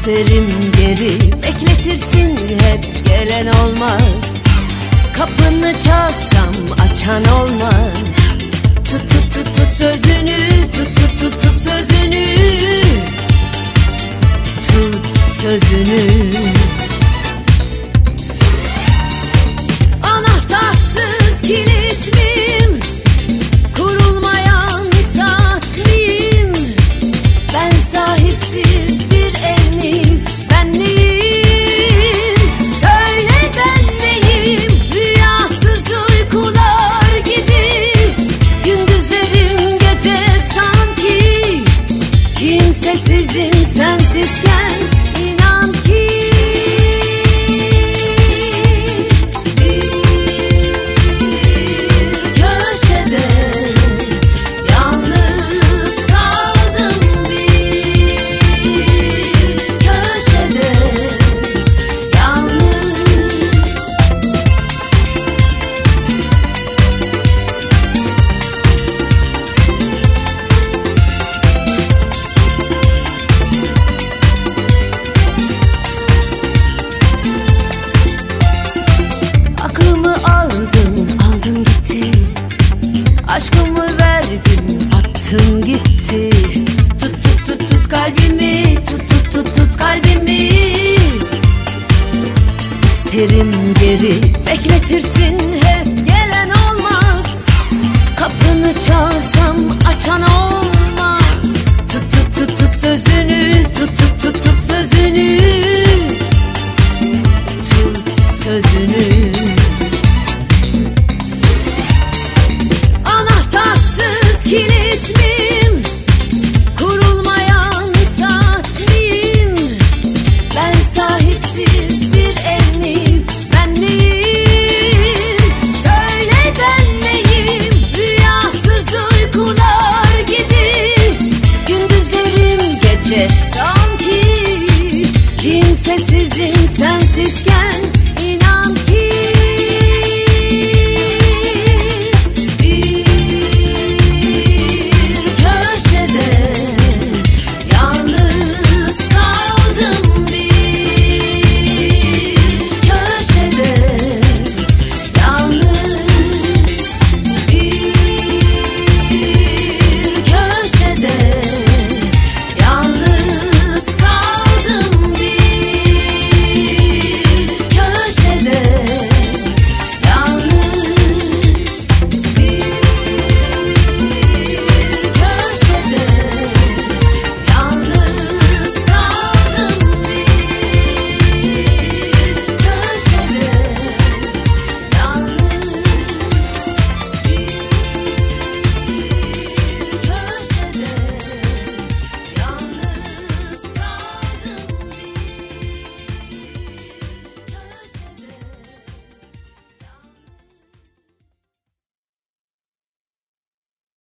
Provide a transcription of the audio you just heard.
İsterim geri, bekletirsin hep, gelen olmaz. Kapını çalsam açan olmaz. Tut tut tut tut sözünü, tut tut tut tut sözünü, tut sözünü. Anahtarsız kilit miyim? Kurulmayan saat miyim? Ben sahipsiz bir ev miyim? Ben neyim? Söyle ben neyim? Rüyasız uykular gibi, gündüzlerim gece sanki. Kimsesizim sensizken, inan ki. Aşkımı verdin, attın gitti. Tut tut tut tut kalbimi, tut tut tut tut kalbimi. İsterim geri, bekletirsin hep, gelen olmaz. Kapını çalsam açan olmaz. Tut tut tut tut sözünü, tut tut tut tut sözünü, tut sözünü. Kilit miyim? Kurulmayan saat miyim? Ben sahipsiz bir ev miyim? Ben neyim? Söyle ben neyim? Rüyasız uykular gibi, gündüzlerim gece sanki. Kimsesizim sensizken.